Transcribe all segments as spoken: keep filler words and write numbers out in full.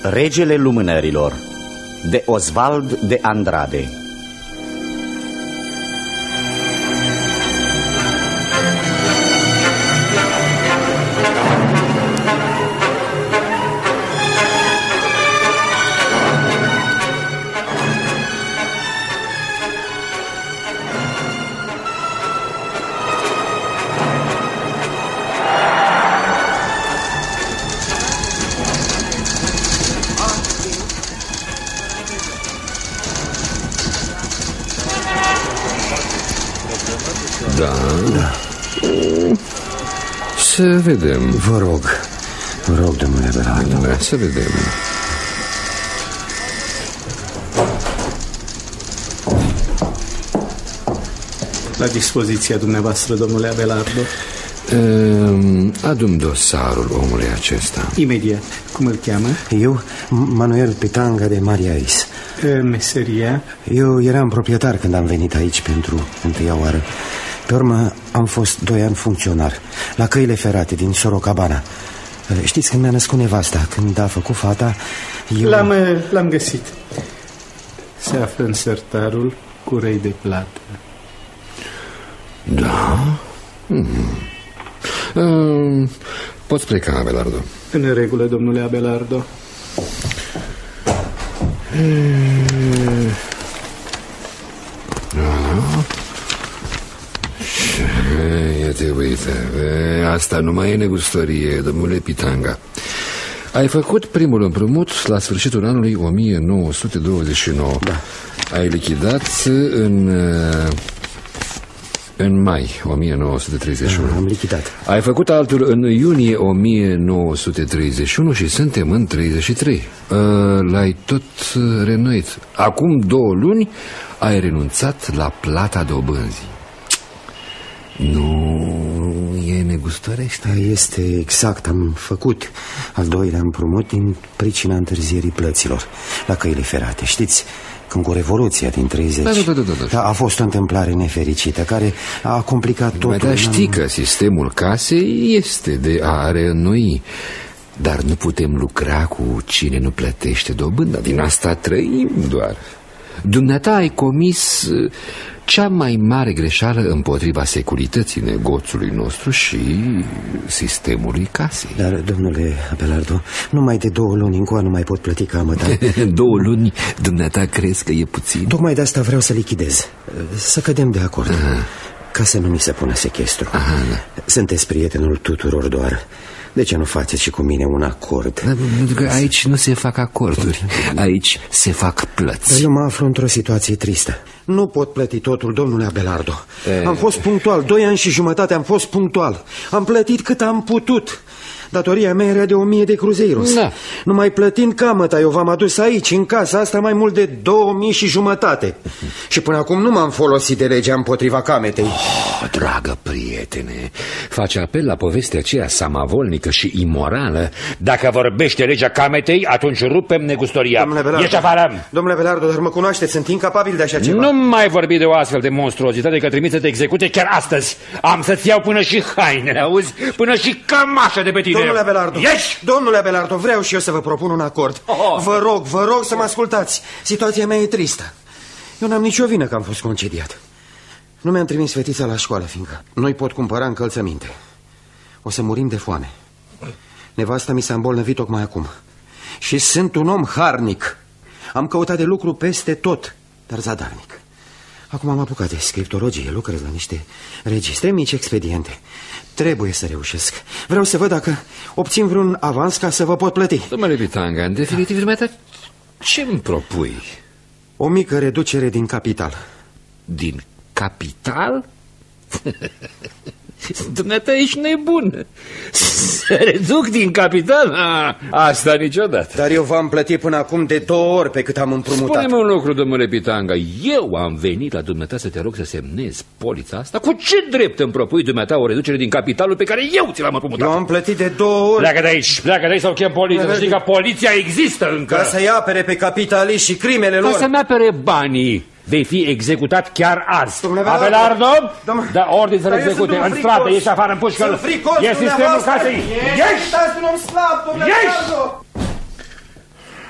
Regele Lumânărilor de Osvald de Andrade. Să vedem. Vă rog, vă rog, domnule Abelardo. Da, să vedem. La dispoziția dumneavoastră, domnule Abelardo. Adu-mi dosarul omului acesta. Imediat. Cum îl cheamă? Eu, Manuel Pitanga de Mariais. Meseria? Eu eram proprietar când am venit aici pentru întâia oară. Pe urmă am fost doi ani funcționar la căile ferate din Sorocabana. Știți, când mi-a născut nevasta, când a făcut fata, eu... L-am, l-am găsit. Se află în sertarul cu rei de plată. Da? Hmm. Uh, poți pleca, Abelardo. În regulă, domnule Abelardo. Hmm. Iată, uite, asta nu mai e negustorie, domnule Pitanga. Ai făcut primul împrumut la sfârșitul anului o mie nouă sute douăzeci și nouă. Da. Ai lichidat în... în mai o mie nouă sute treizeci și unu. Da, am lichidat. Ai făcut altul în iunie o mie nouă sute treizeci și unu și suntem în treizeci și trei. L-ai tot reînnoit. Acum două luni ai renunțat la plata dobânzii. Nu e negustorește? Este exact, am făcut al doilea împrumut din pricina întârzierii plăților la căile ferate. Știți, când cu Revoluția din treizeci, da, da, da, da, da. a fost o întâmplare nefericită care a complicat totul. Dar știi că sistemul casei este de a reînnoi, dar nu putem lucra cu cine nu plătește dobânda. Din asta trăim doar. Dumneata ai comis cea mai mare greșeală împotriva securității negoțului nostru și sistemului casei. Dar, domnule Abelardo, numai de două luni încoa nu mai pot plăti camăta. Două luni, dumneata, crezi că e puțin? Tocmai de asta vreau să lichidez. Să cădem de acord. Aha. Ca să nu mi se pună sechestru. Aha, da. Sunteți prietenul tuturor doar. De ce nu faceți și cu mine un acord? Da, pentru că aici nu se fac acorduri. Aici se fac plăți. Eu mă aflu într-o situație tristă. Nu pot plăti totul, domnule Abelardo. e... Am fost punctual, doi ani și jumătate am fost punctual. Am plătit cât am putut. Datoria mea era de o mie de cruzeiros. Da. Numai plătind camăta, eu v-am adus aici, în casa asta, mai mult de două mii și jumătate. Și până acum nu m-am folosit de legea împotriva cametei. Oh, dragă prietene, face apel la povestea aceea samavolnică și imorală. Dacă vorbește legea cametei, atunci rupem negustoria. Ești afară! Domnule Abelardo, dar mă cunoașteți, sunt incapabil de așa ceva. Nu mai vorbi de o astfel de monstruozitate, că trimit să te execute chiar astăzi. Am să-ți iau până și hainele, auzi? Până și cămașa de pe tine. Domnule Abelardo, Ești? Domnule Abelardo, vreau și eu să vă propun un acord. oh. Vă rog, vă rog să mă ascultați. Situația mea e tristă. Eu n-am nicio vină că am fost concediat. Nu mi-am trimis fetița la școală, fiindcă nu-i pot cumpăra încălțăminte. O să murim de foame. Nevasta mi s-a îmbolnăvit tocmai acum. Și sunt un om harnic. Am căutat de lucru peste tot, dar zadarnic. Acum am apucat de scriptologie, lucrez la niște registre, mici expediente. Trebuie să reușesc. Vreau să văd dacă obțin vreun avans ca să vă pot plăti. Domnule Pitanga, în definitiv, dumneata, ce-mi propui? O mică reducere din capital. Din capital? Dumneata, ești nebun. Să reduc din capital? A, asta niciodată. Dar eu v-am plătit până acum de două ori pe cât am împrumutat. Spune-mi un lucru, domnule Pitanga. Eu am venit la dumneata să te rog să semnezi polița asta? Cu ce drept îmi propui dumneata o reducere din capitalul pe care eu ți l-am împrumutat? Eu am plătit de două ori. Pleacă de aici, pleacă de aici sau chem poliția. Să știi că poliția există încă. Ca să-i apere pe capitaliști și crimele lor. Ca să-mi apere banii. Vei fi executat chiar azi. Abelardo, da ordine să-l execute. În stradă, ieși afară, în pușcă-l. E sistemul casei. Ieși! Stați un om slab, domnule Abelardo!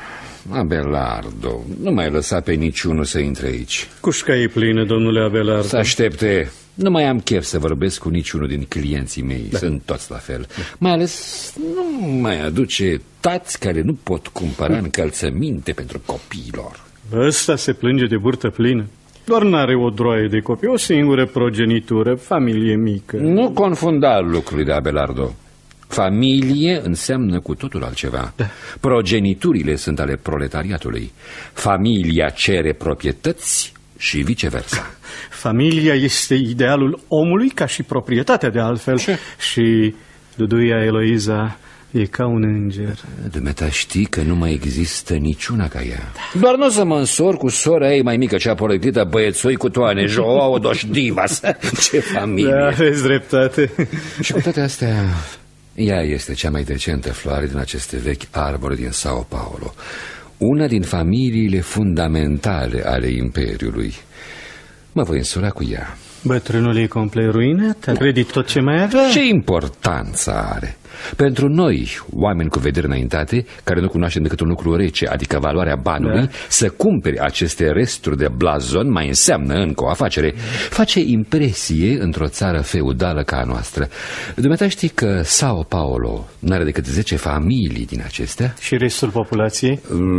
Abelardo, nu mai lăsa pe niciunul să intre aici. Cușca e plină, domnule Abelardo. Să aștepte. Nu mai am chef să vorbesc cu niciunul din clienții mei. Da. Sunt toți la fel. Da. Mai ales nu mai aduce tați care nu pot cumpăra încălțăminte pentru copiilor. Ăsta se plânge de burtă plină. Doar n-are o droaie de copii, o singură progenitură, familie mică. Nu confunda lucrurile, Abelardo. Familie înseamnă cu totul altceva. Da. Progeniturile sunt ale proletariatului. Familia cere proprietăți și viceversa. Familia este idealul omului ca și proprietatea de altfel. Ce? Și Duduia Eloiza e ca un înger. Dumneata știi că nu mai există niciuna ca ea. Doar nu să mă însor cu sora ei mai mică, cea poreclită băiețoi cu toane, Joao dos Divas. Ce familie! Da, aveți dreptate. Și cu toate astea, ea este cea mai decentă floare din aceste vechi arbore din Sao Paulo. Una din familiile fundamentale ale Imperiului. Mă voi însura cu ea. Bătrânul e complet ruinat? A credit tot ce mai avea? Ce importanță are? Pentru noi, oameni cu vedere înaintate, care nu cunoaștem decât un lucru rece, adică valoarea banului, da. Să cumperi aceste resturi de blazon mai înseamnă încă o afacere. Face impresie într-o țară feudală ca a noastră. Dumneata știi că Sao Paulo n-are decât zece familii din acestea? Și restul populației?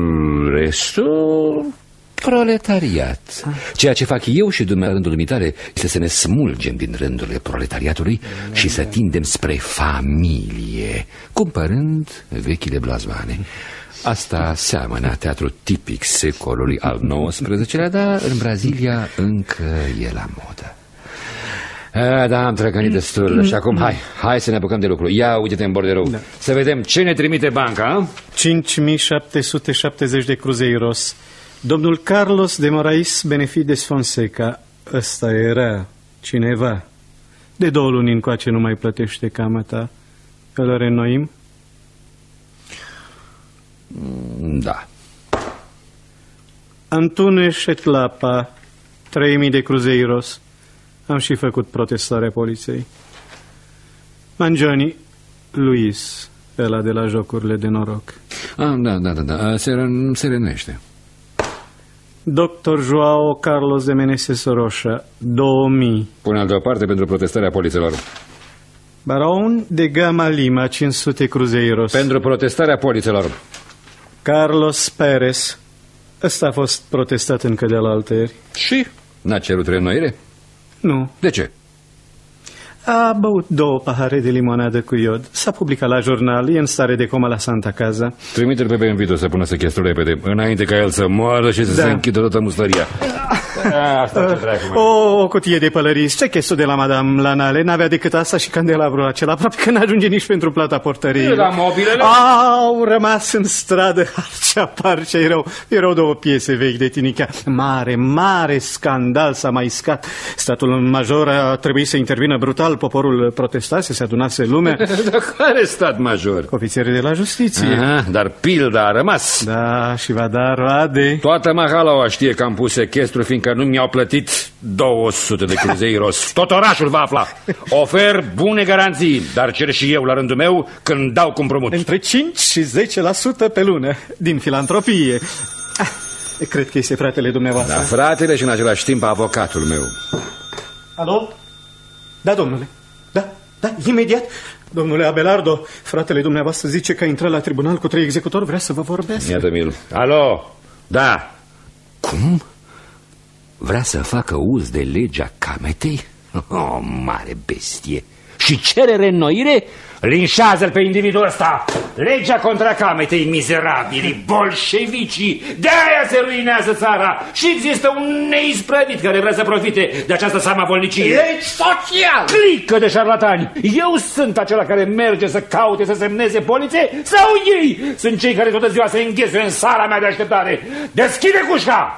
Restul... proletariat. Ceea ce fac eu și dumneavoastră rândul dumitare este să ne smulgem din rândurile proletariatului și să tindem spre familie, cumpărând vechile blazmane. Asta seamănă teatru tipic secolului al nouăsprezecelea, dar în Brazilia încă e la modă. A, da, am trăcănit destul. Și acum, hai, hai să ne apucăm de lucru. Ia, uite-te în borderou, da. Să vedem ce ne trimite banca. cinci mii șapte sute șaptezeci de cruzeiros. Domnul Carlos de Morais Benefides Fonseca. Ăsta era cineva. De două luni încoace nu mai plătește camata. Îl reînnoim? Da. Antune Șetlapa, trei mii de cruzeiros. Am și făcut protestarea poliției. Mangioni Luis, ăla de la jocurile de noroc. Ah, da, da, da, da. Se, se renuiește. Doctor Joao Carlos de Meneses Roșa, două mii. Pune al deoparte pentru protestarea polițelor. Baron de Gama Lima, cinci sute cruzeiros. Pentru protestarea polițelor. Carlos Perez. Ăsta a fost protestat încă de la alteri. Și? N-a cerut reînnoire? Nu. De ce? A băut două pahare de limonadă cu iod. S-a publicat la jurnal, e în stare de comă la Santa Casa. Trimite-l pe Benvito să pună sechestru repede, înainte ca el să moară și să da. se închidă toată mustăria. Asta ce dracu, o, o cutie de pălării, sechestru de la Madame Lanale. N-avea decât asta și candelabrul acela. Aproape că n-ajunge nici pentru plata portăriei. La mobilele? Au rămas în stradă. Arcea, parcea, erau, erau două piese vechi de Tinichea. Mare, mare scandal s-a mai iscat. Statul major a trebuit să intervină brutal. Poporul protestase, se adunase lumea. Dar care stat major? Ofițerii de la justiție. Aha, dar pilda a rămas. Da, și va da roade. Toată Mahalaua știe că am pus sechestru, fiindcă nu mi-au plătit două sute de cruzeiros. Tot orașul va afla. Ofer bune garanții, dar cer și eu la rândul meu când dau cu împrumut. Între cinci și zece la sută pe lună, din filantropie. Ah, cred că este fratele dumneavoastră. Da, fratele și în același timp avocatul meu. Alo? Da, domnule. Da, da, imediat. Domnule Abelardo, fratele dumneavoastră zice că a intrat la tribunal cu trei executori, vrea să vă vorbească. Iată-mi-l. Alo? Da. Cum? Vrea să facă uz de legea cametei? Oh, mare bestie. Și cere reînnoire? Linșează-l pe individul ăsta. Legea contra cametei, mizerabili, bolșevicii. De-aia se ruinează țara. Și există un neisprăvit care vrea să profite de această samavolnicie. Legi social! Clică de șarlatani. Eu sunt acela care merge să caute, să semneze poliție, sau ei sunt cei care toată ziua se înghesuie în sala mea de așteptare? Deschide cușca!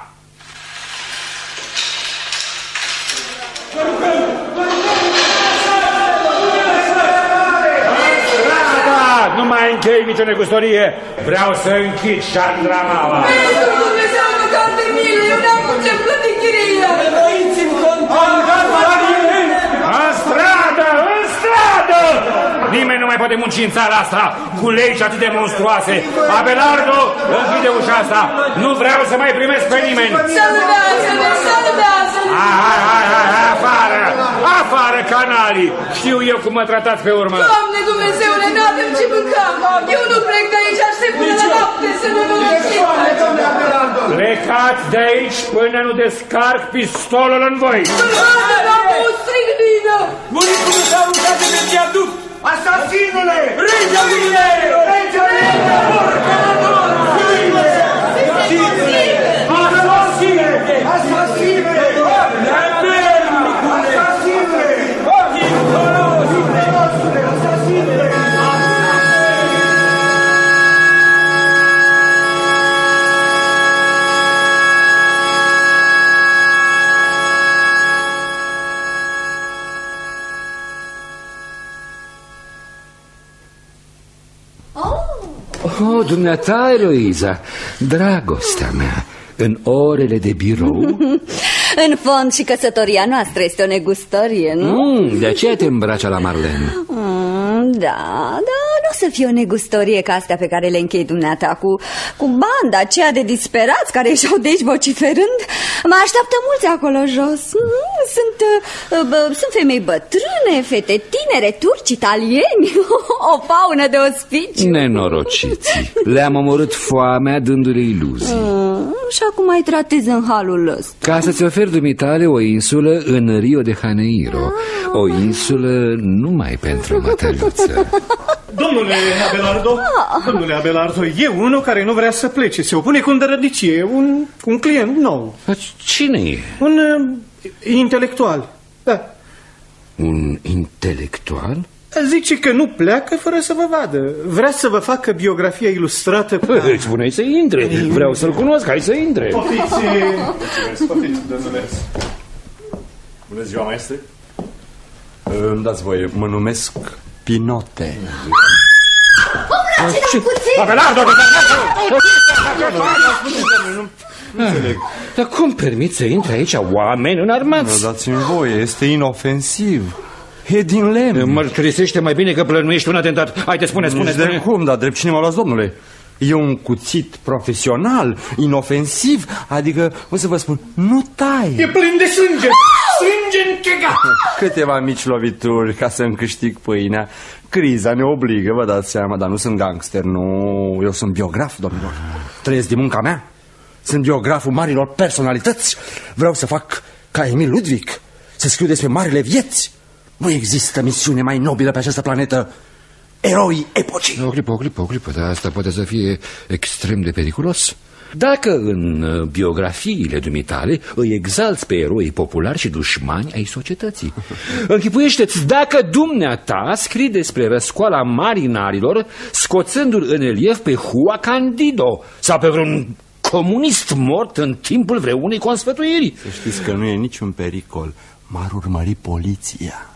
Nu mai închei nicio negustorie. Vreau să închid șandramaua. Pentru Dumnezeu, măcar de mine, eu n-am cum ce plăti chiria. Răiți în contact. În stradă, în stradă! Nimeni nu mai poate munci în țara asta cu legi atât de monstruoase. Abelardo, închide ușa asta. Nu vreau să mai primesc pe nimeni. Salvează-ne, salvează-ne! Hai, hai, hai, hai, afară! Afară, canalii! Știu eu cum mă tratați pe urmă. Doamne Dumnezeule, n-avem ce mânca. Eu nu plec de aici, aștept până la noapte să nu mă Plecați de aici până nu descarc pistolul în voi. Până la o strig vină! Bunicul s-a aruncat de pe viaduct! Asasinule! Regele! Regele! Asasine! Asasine! Oh, dumneata, Eloiza, dragostea mea, în orele de birou... În fond și căsătoria noastră este o negustorie, nu? Mm, de aceea te îmbraci la Marlene. Mm, da, da, nu o să fie o negustorie ca astea pe care le închei dumneata cu, cu banda aceea de disperați care ieșau de aici vociferând. Mă așteaptă mulți acolo jos. Mm, sunt, uh, bă, sunt femei bătrâne, fete tinere, turci, italieni. O faună de ospiciu. Nenorociții. Le-am omorât foamea dându-le iluzii. Mm, și acum mai tratezi în halul ăsta. Ca să-ți oferi dumitale o insulă în Rio de Janeiro. O insulă numai pentru mătăluță. Domnule Abelardo, domnule Abelardo, e unul care nu vrea să plece. Se opune cu îndărădicie, un, un client nou. Cine e? Un uh, intelectual, da. Un intelectual? Zice că nu pleacă fără să vă vadă. Vrea să vă facă biografia ilustrată. Îți spuneai să intre. Vreau să-l cunosc, hai să intre. Poftiți, poftiți, domnule. Bună ziua, maestre. Îmi dați voie, mă numesc Pinote. Omulați-l puțin! Abelardo! Nu înțeleg. Dar cum permit să intre aici oameni înarmați? Nu dați-mi voie, este inofensiv. E din lemn. Mărturisește mai bine că plănuiești un atentat. Haide, spune, spune, spune. De cum, dar drept cine m-a luat, domnule? E un cuțit profesional, inofensiv, adică, o să vă spun, nu tai. E plin de sânge, sânge în chega. Câteva mici lovituri ca să-mi câștig pâinea. Criza ne obligă, vă dați seama, dar nu sunt gangster, nu. Eu sunt biograf, domnilor. Trăiesc din munca mea. Sunt biograful marilor personalități. Vreau să fac ca Emil Ludwig, să scriu despre marile vieți. Nu există misiune mai nobilă pe această planetă. Eroi epocii. O clipă, o clipă, o clipă, dar asta poate să fie extrem de periculos. Dacă în biografiile dumitale îi exalți pe eroi populari și dușmani ai societății. Închipuiește-ți dacă dumneata scrii despre răscoala marinarilor scoțându-l în relief pe Hua Candido sau pe vreun comunist mort în timpul vreunei consfătuiri. Să știți că nu e niciun pericol. M-ar urmări poliția.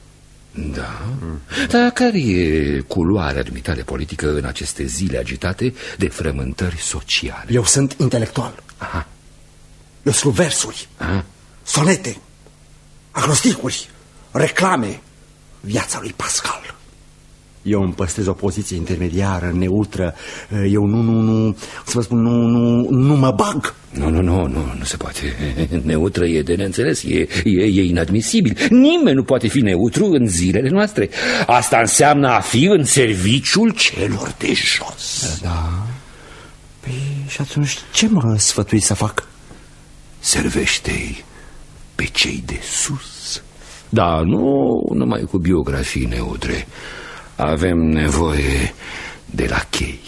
Da? Mm. Dar care e culoarea dumitale politică în aceste zile agitate de frământări sociale? Eu sunt intelectual. Aha. Eu scriu versuri, Aha. sonete, acrosticuri, reclame, viața lui Pascal. Eu îmi păstrez o poziție intermediară, neutră. Eu nu, nu, nu, să vă spun, nu, nu, nu mă bag. Nu, nu, nu, nu, nu se poate. Neutră e de neînțeles, e, e, e inadmisibil. Nimeni nu poate fi neutru în zilele noastre. Asta înseamnă a fi în serviciul celor de jos. Da. Păi și atunci ce mă sfătui să fac? Servește-i pe cei de sus. Da, nu numai cu biografii neutre. Avem nevoie de lachei.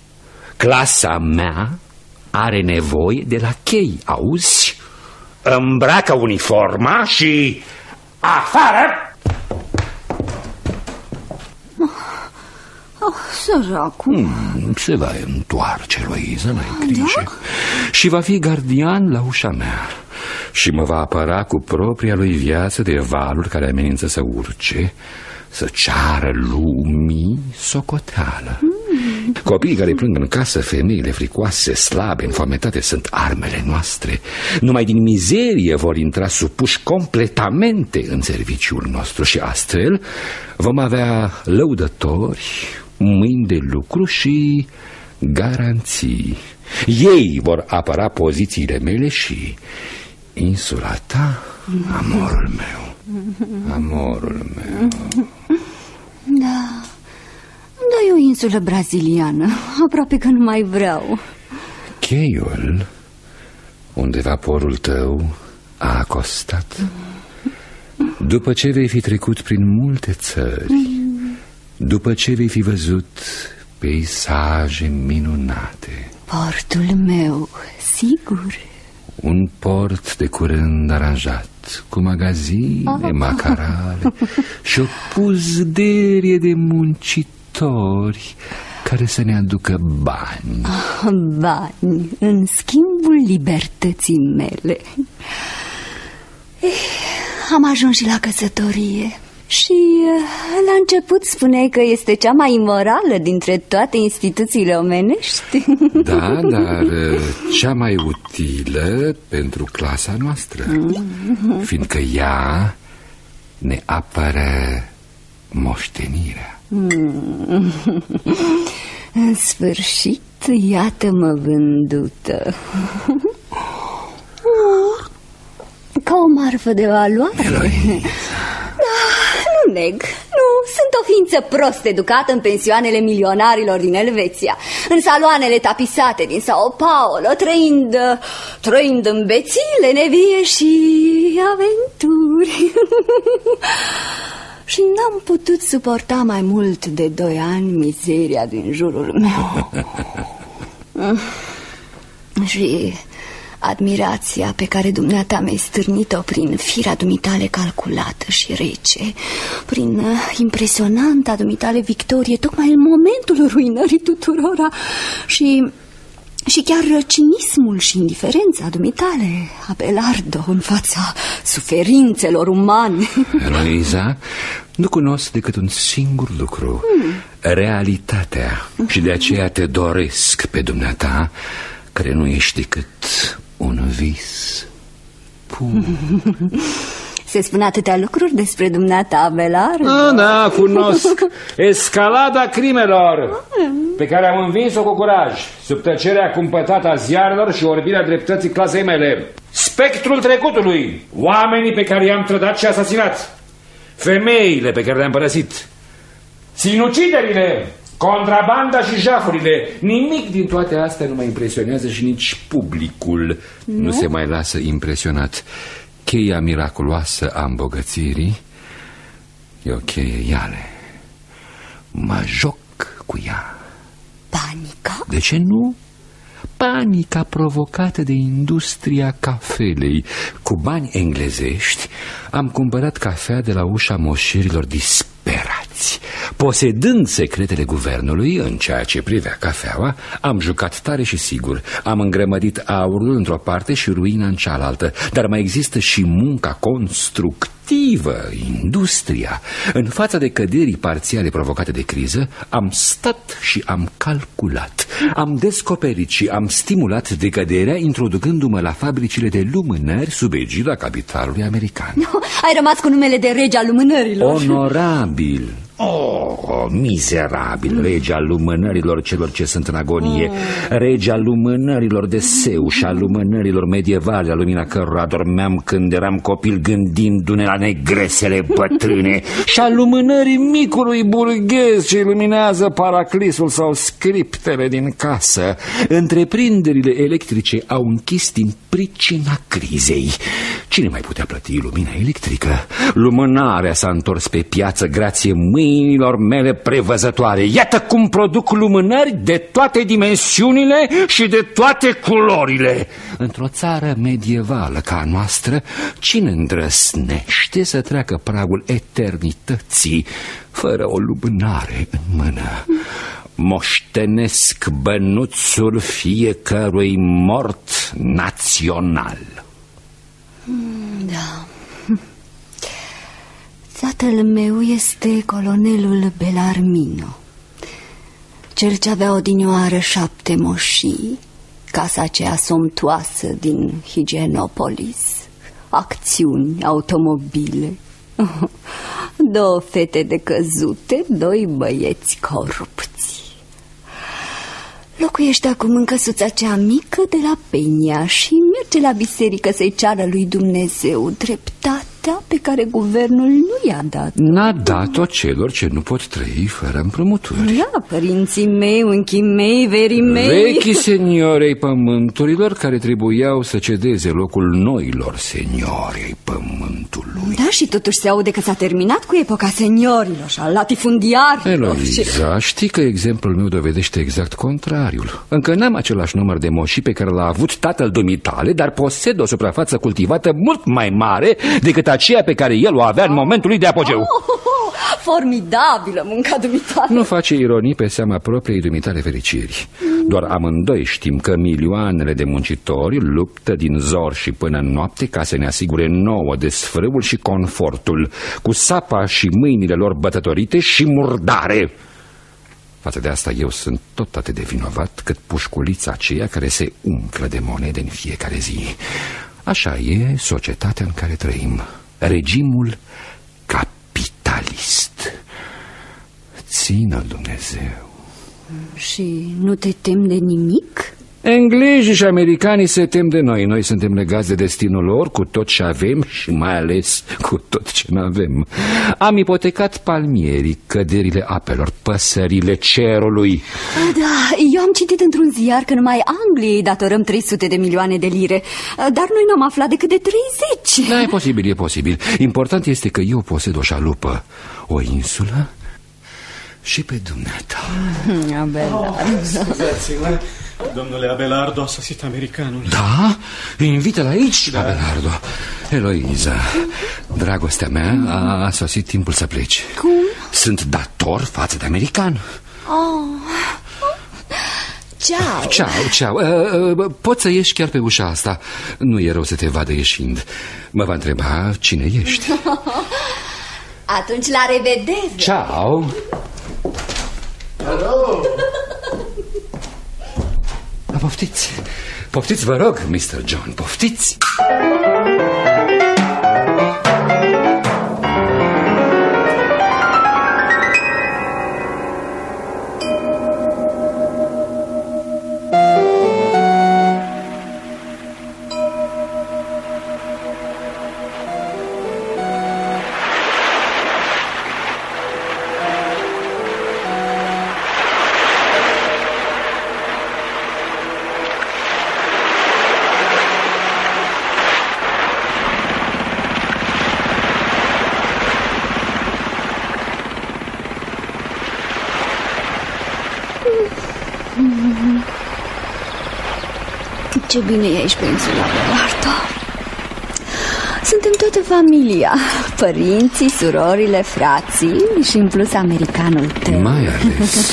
Clasa mea are nevoie de lachei, auzi? Îmbracă uniforma și afară! Oh, săracul. Hmm, se va întoarce, Eloiza, n-ai grijă. Da? Și va fi gardian la ușa mea. Și mă va apăra cu propria lui viață de valuri care amenință să urce, să ceară lumii socoteală. Mm. Copiii care plâng în casă, femeile fricoase, slabe, înfoametate, sunt armele noastre. Numai din mizerie vor intra supuși completamente în serviciul nostru și astfel vom avea lăudători, mâini de lucru și garanții. Ei vor apăra pozițiile mele și insula ta, amorul meu, amorul meu. Da, dar e o insulă braziliană, aproape că nu mai vreau. Cheiul, unde vaporul tău a acostat, după ce vei fi trecut prin multe țări, după ce vei fi văzut peisaje minunate. Portul meu, sigur. Un port de curând aranjat, cu magazine, macarale și o puzderie de muncitori care să ne aducă bani. Bani, în schimbul libertății mele. Am ajuns și la căsătorie. Și la început spuneai că este cea mai imorală dintre toate instituțiile omenești. Da, dar cea mai utilă pentru clasa noastră, fiindcă ea ne apără moștenirea. În sfârșit, iată-mă vândută. Ca o marfă de valoare. Nu neg, nu, sunt o ființă prost educată în pensioanele milionarilor din Elveția, în saloanele tapisate din Sao Paulo, trăind, trăind în bețile nevie și aventuri. Și n-am putut suporta mai mult de doi ani mizeria din jurul meu. Și admirația pe care dumneata mi-ai stârnit-o prin firea dumitale calculată și rece, prin impresionanta dumitale victorie tocmai în momentul ruinării tuturora și, și chiar cinismul și indiferența dumitale, Abelardo, în fața suferințelor umane. Eloiza, nu cunosc decât un singur lucru, hmm. realitatea, și de aceea te doresc pe dumneata, care nu ești decât un vis pur. Se spun atâtea lucruri despre dumneata, Abelardo. Ah, da, cunosc. Escalada crimelor, pe care am învins-o cu curaj, sub tăcerea cumpătată a ziarelor și orbirea dreptății clasei mele. Spectrul trecutului, oamenii pe care i-am trădat și asasinat, femeile pe care le-am părăsit, sinuciderile, contrabanda și jafurile. Nimic din toate astea nu mă impresionează și nici publicul nu, nu se mai lasă impresionat. Cheia miraculoasă a îmbogățirii e o cheie iale. Mă joc cu ea. Panica? De ce nu? Panica provocată de industria cafelei. Cu bani englezești am cumpărat cafea de la ușa moșerilor disperați. Posedând secretele guvernului în ceea ce privea cafeaua, am jucat tare și sigur. Am îngrămădit aurul într-o parte și ruina în cealaltă. Dar mai există și munca constructivă, industria. În fața de căderii parțiale provocate de criză, am stat și am calculat. Am descoperit și am stimulat decăderea, introducându-mă la fabricile de lumânări sub egida capitalului american. No, ai rămas cu numele de rege al lumânărilor. Onorabil. Oh, mizerabil, rege al lumânărilor celor ce sunt în agonie, rege al lumânărilor de Seu și al lumânărilor medievale, la lumina cărora dormeam când eram copil gândindu-ne la negresele bătrâne, și al lumânării micului burghez ce iluminează paraclisul sau scriptele din casă. Întreprinderile electrice au închis din pricina crizei. Cine mai putea plăti lumina electrică? Lumânarea s-a întors pe piață grație mâinilor mele prevăzătoare. Iată cum produc lumânări de toate dimensiunile și de toate culorile. Într-o țară medievală ca a noastră, cine îndrăsnește să treacă pragul eternității fără o lumânare în mână? Moștenesc bănuțul fiecărui mort național. Da. Tatăl meu este colonelul Belarmino. Cel ce avea odinioară șapte moșii, casa aceea somptuoasă din Higienopolis, acțiuni, automobile, două fete decăzute, doi băieți corupți. Locuiește acum în căsuța cea mică de la Peña și merge la biserică să-i ceară lui Dumnezeu dreptatea pe care guvernul nu i-a dat. N-a dat-o celor ce nu pot trăi fără împrumuturi. Da, părinții mei, unchii mei, verii mei, vechii seniori ai pământurilor care trebuiau să cedeze locul noilor seniori ai pământului. Da, și totuși se aude că s-a terminat cu epoca seniorilor și al latifundiarilor. Eloiza, știi că exemplul meu dovedește exact contrariul. Încă n-am același număr de moșii pe care l-a avut tatăl dumitale, dar posed o suprafață cultivată mult mai mare decât aceea pe care el o avea în momentul lui de apogeu. Oh, oh, oh, formidabilă munca dumitale. Nu face ironii pe seama propriei dumitale fericiri. Doar amândoi știm că milioanele de muncitori luptă din zor și până în noapte ca să ne asigure nouă desfrâul și confortul, cu sapa și mâinile lor bătătorite și murdare. Față de asta eu sunt tot atât de vinovat cât pușculița aceea care se umflă de monede în fiecare zi. Așa e societatea în care trăim. Regimul capitalist. Țină-l Dumnezeu. Și nu te temi de nimic? Englezii și americanii se tem de noi. Noi suntem legați de destinul lor cu tot ce avem și mai ales cu tot ce nu avem. Am ipotecat palmierii, căderile apelor, păsările cerului. Da, eu am citit într-un ziar că numai Angliei datorăm trei sute de milioane de lire, dar noi n-am aflat decât de treizeci. Da, e posibil, e posibil. Important este că eu posed o șalupă, o insulă și pe dumneata. Abelardo. Scuzați-mă, domnule Abelardo, a sosit americanul. Da? Invită-l aici, da. Abelardo. Eloiza, dragostea mea, a sosit timpul să pleci. Cum? Sunt dator față de american. Oh. Ciao. Ciao, ciao. Uh, uh, poți să ieși chiar pe ușa asta. Nu e rău să te vadă ieșind. Mă va întreba cine ești. Atunci la revedere. Ciao. Alo. Poftiți, poftiți, vă rog, mister John, poftiți. Ce bine e aici pe insula Abelardo. Suntem toată familia, părinții, surorile, frații și în plus americanul tău. Mai ales.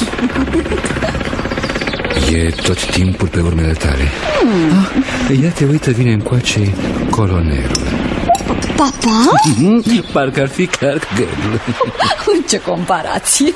E tot timpul pe urmele tale. hmm. ah, Ia te uită, vine încoace colonelul. Papa? Parcă ar fi Clark Gable. Ce comparație.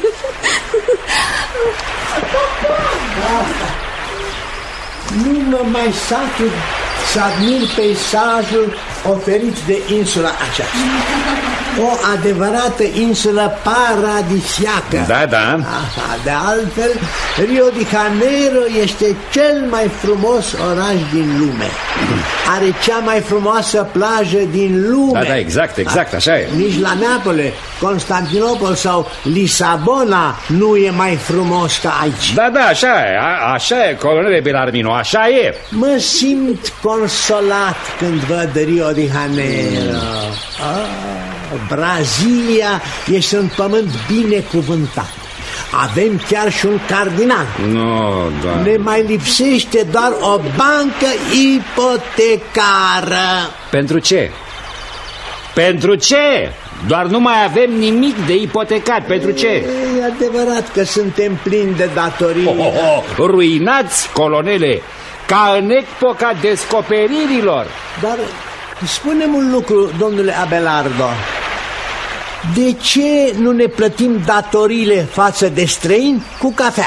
Nu mă mai satur să admir peisajul oferit de insula aceasta. O adevărată insulă paradisiacă. Da, da. Aha, de altfel, Rio de Janeiro este cel mai frumos oraș din lume. Are cea mai frumoasă plajă din lume. Da, da, exact, exact, așa e. Nici la Neapole, Constantinopol sau Lisabona nu e mai frumos ca aici. Da, da, așa e, a, așa e, colonele Belarmino, așa e. Mă simt consolat când văd Rio de Janeiro. Ah, Brazilia este un pământ binecuvântat. Avem chiar și un cardinal. No, da. Ne mai lipsește doar o bancă ipotecară. Pentru ce? Pentru ce? Doar nu mai avem nimic de ipotecat. Pentru ce? E adevărat că suntem plini de datorii. Oh, oh, oh. Ruinați, colonele, ca în epoca descoperirilor. Dar spune-mi un lucru, domnule Abelardo. De ce nu ne plătim datoriile față de străini cu cafea?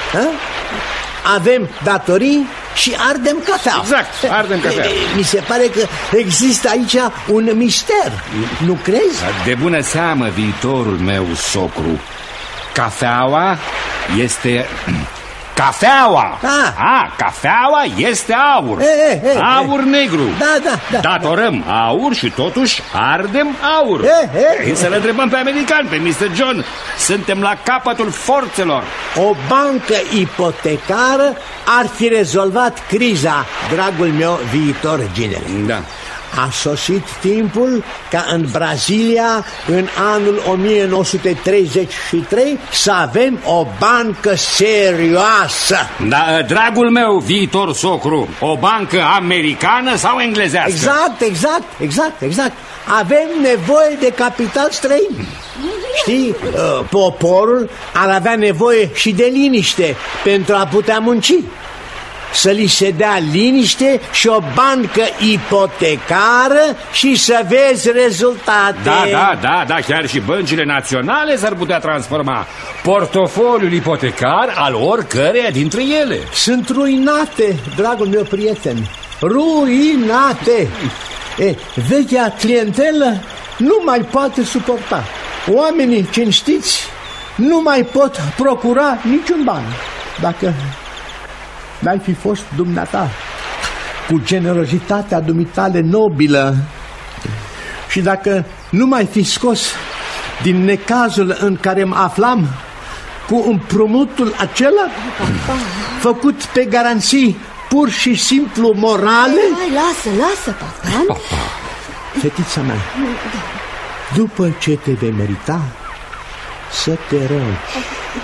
Ha? Avem datorii și ardem cafea. Exact, ardem cafea. Mi se pare că există aici un mister, nu crezi? De bună seamă, viitorul meu socru, cafeaua este... Cafeaua! Ah. A, cafeaua este aur. E, e, e, aur negru. Da, da, da. Datorăm aur și totuși ardem aur. E, e, e. Să-l întrebăm pe american, pe mister John. Suntem la capătul forțelor. O bancă ipotecară ar fi rezolvat criza, dragul meu viitor ginere. Da. A sosit timpul ca în Brazilia, în anul o mie nouă sute treizeci și trei, să avem o bancă serioasă. Da, dragul meu viitor socru, o bancă americană sau englezească? Exact, exact, exact, exact. Avem nevoie de capital străin. Știi, poporul ar avea nevoie și de liniște pentru a putea munci. Să li se dea liniște și o bancă ipotecară și să vezi rezultate. Da, da, da, da, chiar și băncile naționale s-ar putea transforma portofoliul ipotecar al oricăreia dintre ele. Sunt ruinate, dragul meu prieten, ruinate. E, vechea clientelă nu mai poate suporta. Oamenii cinstiți nu mai pot procura niciun ban. Dacă n-ai fi fost dumneata cu generozitatea dumitale nobilă și dacă nu mai fi scos din necazul în care mă aflam cu împrumutul acela făcut pe garanții pur și simplu morale. Hai, lasă, lasă, papa, papa. Fetița mea, după ce te vei merita, să te rogi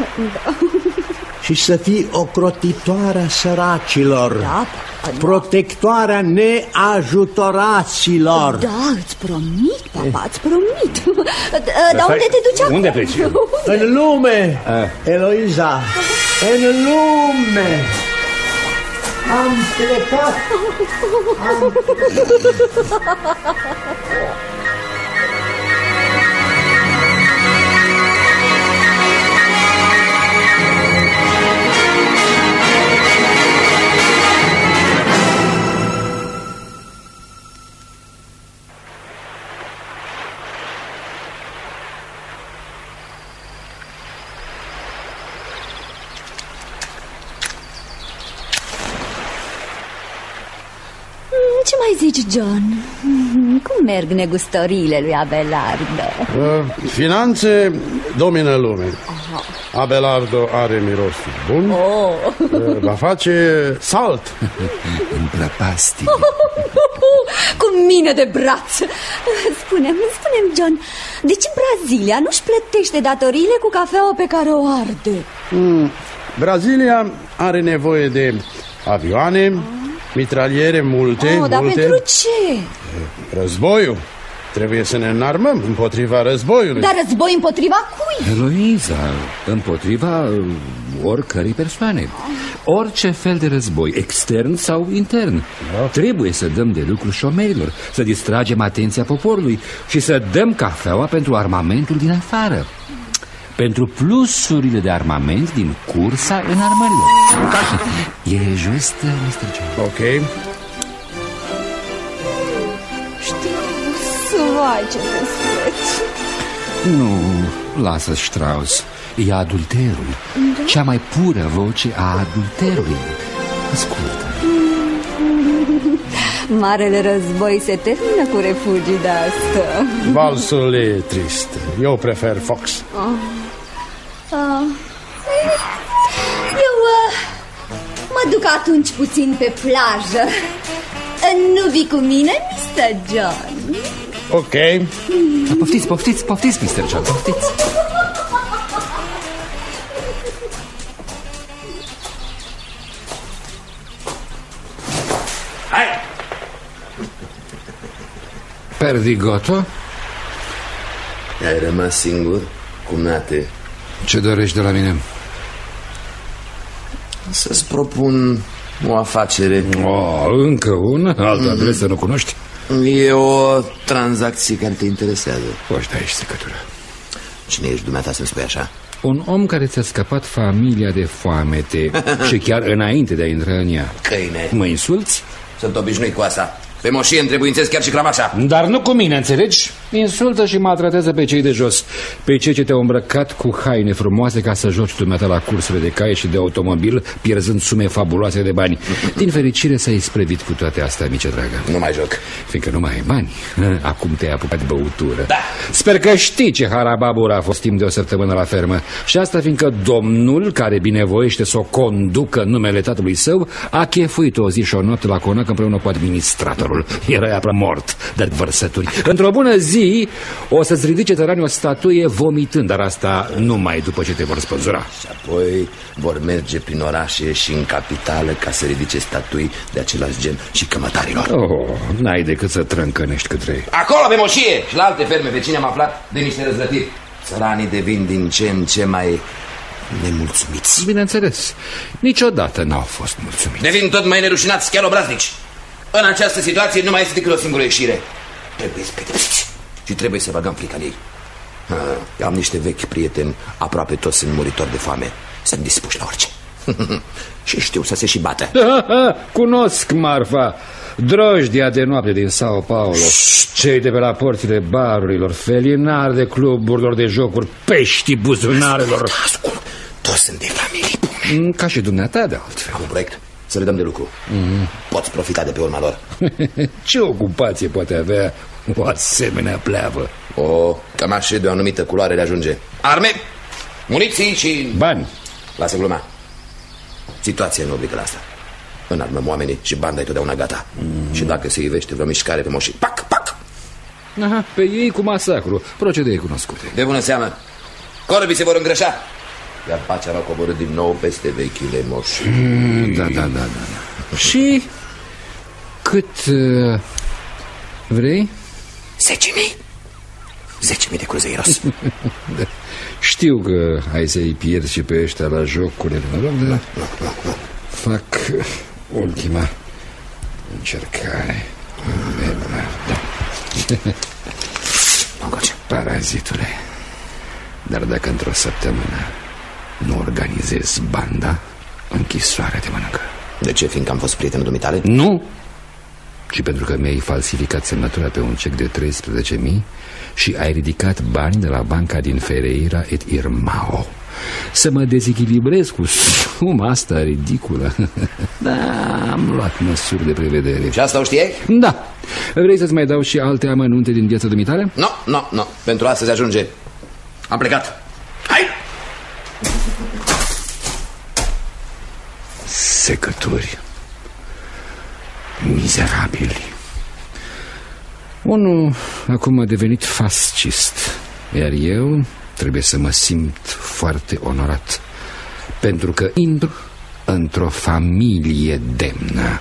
și să fii ocrotitoarea săracilor, da, da. Protectoarea neajutoraților. Da, îți promit, papa, îți promit. Dar unde te duci acum? Unde pleci? În lume, Eloiza, în lume. Am plecat. Am plecat. Ce mai zici, John? Cum merg negustoriile lui Abelardo? Uh, finanțe domină lume. Aha. Abelardo are miros bun. Oh. uh, Va face salt în prăpastii. Cu mine de braț. Spune-mi, spune-mi, John, de ce Brazilia nu-și plătește datoriile cu cafeaua pe care o arde? mm, Brazilia are nevoie de avioane, ah. mitraliere multe, oh, dar multe. pentru ce? Războiul. Trebuie să ne înarmăm împotriva războiului. Dar război împotriva cui? Eloiza, împotriva oricărei persoane. Orice fel de război, extern sau intern. Da. Trebuie să dăm de lucru șomerilor, să distragem atenția poporului și să dăm cafeaua pentru armamentul din afară, pentru plusurile de armament din cursa înarmărilor. E just, mister John. Ok. Știu, vai, ce desfăți. Nu, lasă, Strauss. E adulterul, da? Cea mai pură voce a adulterului. Ascultă. Marele război se termină cu refugii de asta. Valsul e trist. Eu prefer Fox. Oh. Uh, eu uh, mă duc atunci puțin pe plajă. Nu vii cu mine, mister John? Ok. Da, poftiți, poftiți, poftiți, mister John, poftiți. Hai! Perdigoto? Ai rămas singur, cumnate? Ce dorești de la mine? Să-ți propun o afacere. Oh, încă una? Altă adresă nu cunoști? E o tranzacție care te interesează. Poți da aici secătură. Cine ești dumneata să-mi spui așa? Un om care ți-a scăpat familia de foamete și chiar înainte de a intra în ea. Câine. Mă insulți? Sunt obișnuit cu asta. Pe moșie întrebuințez chiar și cravașa. Dar nu cu mine, înțelegi? Insultă și maltratează pe cei de jos, pe cei ce te-au îmbrăcat cu haine frumoase ca să joci dumneata la cursele de cai și de automobil, pierzând sume fabuloase de bani. Din fericire s-ai isprevit cu toate astea, mice dragă. Nu mai joc. Fiindcă nu mai ai bani. Acum te-ai apucat de băutură. Da. Sper că știi ce harababur a fost timp de o săptămână la fermă. Și asta fiindcă domnul, care binevoiește să o conducă în numele tatălui său, a chefuit o zi și o noapte la conac împreună cu administratorul. Era aproape mort de vărsături. Într-o bună zi o să-ți ridice țăranii o statuie vomitând, dar asta numai după ce te vor spânzura. Și apoi vor merge prin orașe și în capitală ca să ridice statui de același gen și cămătarilor. Oh, n-ai decât să trâncănești cât vrei. Acolo pe moșie și la alte ferme vecine am aflat de niște răzvrătiri. Țăranii devin din ce în ce mai nemulțumiți. Bineînțeles, niciodată n-au fost mulțumiți. Devin tot mai nerușinați, chiar obraznici. În această situație nu mai este decât o singură ieșire. Trebuie să pedepsiți și trebuie să băgăm frica în ei. Eu am niște vechi prieteni, aproape toți sunt muritori de foame. Sunt dispuși la orice. Și știu să se și bată. Cunosc marfa. Drojdia de noapte din Sao Paulo. Cei de pe la porțile barurilor, felinari de cluburilor de jocuri, pești buzunarelor. Ascult, toți sunt de familie bune. Ca și dumneata, de altfel. Am un proiect, să le dăm de lucru. mm. Poți profita de pe urma lor. Ce ocupație poate avea o asemenea pleavă? O cămașă de o anumită culoare le ajunge. Arme, muniții și... bani. Lasă gluma. Situația nu obligă la asta. Înarmăm oamenii și banda e totdeauna gata. mm. Și dacă se ivește vreo mișcare pe moșii, pac, pac. Aha, pe ei cu masacru. Procedee cunoscute. De bună seamă. Corbii se vor îngrășa, iar pacea va coborî din nou peste vechile moșii. mm, Da, da, da, da. Și cât uh, vrei? Zece mii. Zece mii de cruzeiros. Da. Știu că ai să-i pierzi și pe ăștia la jocurile lor, dar fac ultima încercare. Da. Parazitule, dar dacă într-o săptămână nu organizezi banda, închisoarea te mănâncă. De ce? Fiindcă am fost prietenul dumitale? Nu, ci pentru că mi-ai falsificat semnătura pe un cec de treisprezece mii și ai ridicat bani de la banca din Ferreira et Irmão. Să mă dezechilibrez cu suma asta ridiculă. Da, am luat măsuri de prevedere. Și asta o știai? Da. Vrei să-ți mai dau și alte amănunte din viața dumitale? Nu, nu, nu. Pentru astăzi ajunge. Am plecat. Hai! Secături. Mizerabili. Unul acum a devenit fascist, iar eu trebuie să mă simt foarte onorat, pentru că intru într-o familie demnă.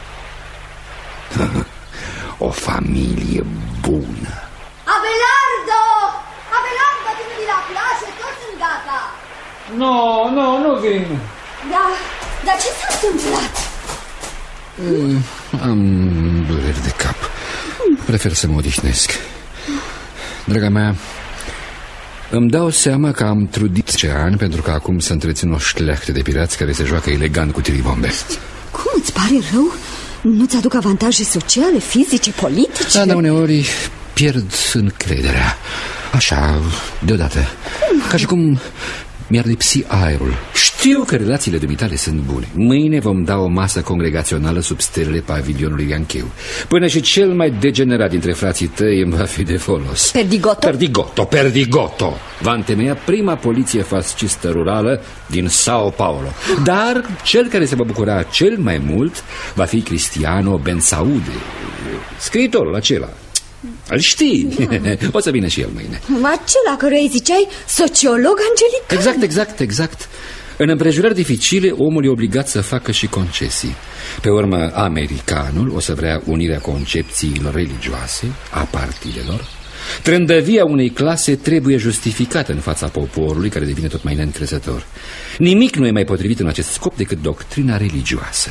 O familie bună. Abelardo! Abelardo, vine la plajă, toți sunt gata. Nu, nu, nu vin. Da, dar ce s-a întâmplat? Mm, am dureri de cap. Prefer să mă odihnesc. Draga mea, îmi dau seama că am trudit ce ani pentru că acum să întrețin o șleachtă de pirați care se joacă elegant cu tiribombe. Cum îți pare rău? Nu-ți aduc avantaje sociale, fizice, politice? Da, dar uneori pierd încrederea. Așa, deodată. Cum? Ca și cum mi-ar lipsi aerul. Știu că relațiile dumitale sunt bune. Mâine vom da o masă congregațională sub stelele pavilionului Iancheu. Până și cel mai degenerat dintre frații tăi îmi va fi de folos. Perdigotto? Perdigotto, Perdigotto va întemeia prima poliție fascistă rurală din Sao Paulo. Dar cel care se va bucura cel mai mult va fi Cristiano Bensaude, scriitorul acela. Îl știi, o să vină și el mâine. Acela căruia îi ziceai sociolog angelican. Exact, exact, exact. În împrejurări dificile, omul e obligat să facă și concesii. Pe urmă, americanul o să vrea unirea concepțiilor religioase a partidelor. Trândăvia unei clase trebuie justificată în fața poporului, care devine tot mai neîncrezător. Nimic nu e mai potrivit în acest scop decât doctrina religioasă.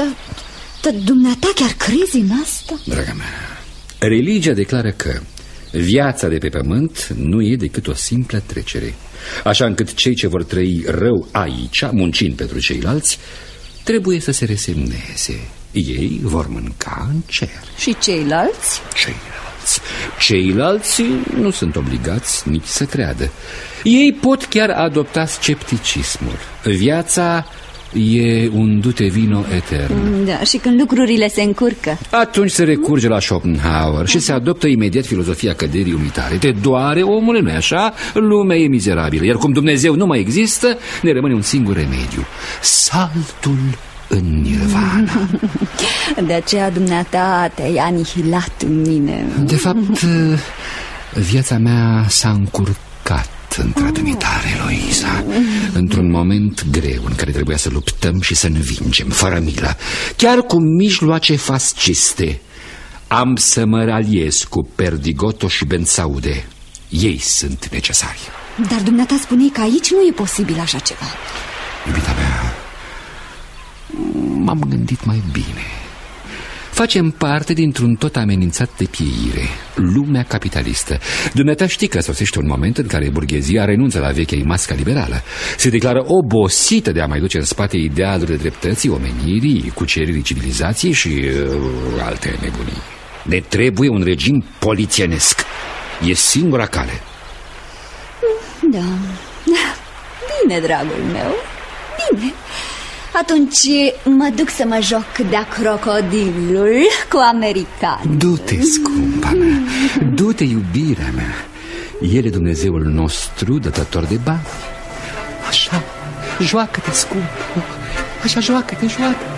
Dar dumneata chiar crezi în asta? Draga mea, religia declară că Viața de pe pământ nu e decât o simplă trecere, așa încât cei ce vor trăi rău aici, muncind pentru ceilalți, trebuie să se resemneze. Ei vor mânca în cer. Și ceilalți? Ceilalți Ceilalți nu sunt obligați nici să creadă. Ei pot chiar adopta scepticismul. Viața e un dute vino etern. Da, și când lucrurile se încurcă, atunci se recurge la Schopenhauer și se adoptă imediat filozofia căderii unitare. Te doare, omule, nu-i așa? Lumea e mizerabilă, iar cum Dumnezeu nu mai există, ne rămâne un singur remediu: saltul în nirvana. De aceea dumneata te-ai anihilat în mine. De fapt, viața mea s-a încurcat într-a dumitare, Eloiza, într-un moment greu în care trebuia să luptăm și să învingem, fără milă, chiar cu mijloace fasciste. Am să mă raliez cu Perdigoto și Bensaude. Ei sunt necesari. Dar dumneata spune că aici nu e posibil așa ceva. Iubita mea, m-am gândit mai bine. Facem parte dintr-un tot amenințat de pieire, lumea capitalistă. Dumneata știi că sosește un moment în care burghezia renunță la vechea masca liberală. Se declară obosită de a mai duce în spate idealurile dreptății, omenirii, cuceririi civilizației și uh, alte nebunii. Ne trebuie un regim polițienesc. E singura cale. Da. Bine, dragul meu, bine. Atunci mă duc să mă joc de-a crocodilul cu americani. Du-te, scumpa mea, du-te, iubirea mea. El e Dumnezeul nostru, dătător de bani. Așa, joacă-te, scump. Așa, joacă-te, joacă-te.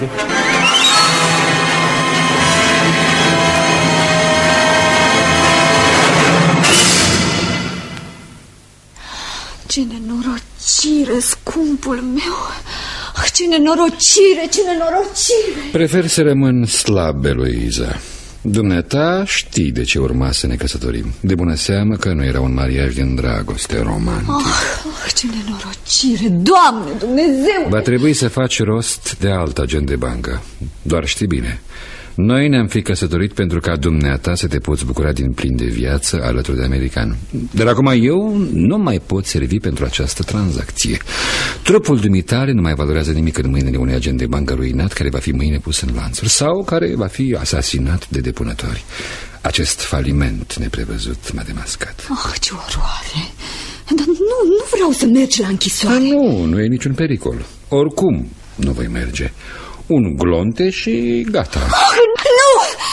Ce nenorocire, scumpul meu. Ce nenorocire, ce nenorocire. Prefer să rămân slab, Eloiza. Dumneata știi de ce urma să ne căsătorim. De bună seamă că nu era un mariaj din dragoste romantic. Oh, oh, ce nenorocire, Doamne Dumnezeu. Va trebui să faci rost de alt agent de bancă. Doar știi bine, noi ne-am fi căsătorit pentru ca dumneata să te poți bucura din plin de viață alături de american. Dar acum eu nu mai pot servi pentru această tranzacție. Trupul dumitare nu mai valorează nimic în mâinile unui agent de bancă ruinat care va fi mâine pus în lanțuri sau care va fi asasinat de depunători. Acest faliment neprevăzut m-a demascat. Oh, ce oroare. Dar nu, nu vreau să mergi la închisoare. A, nu, nu e niciun pericol. Oricum nu voi merge. Un glonte și gata. Oh, nu!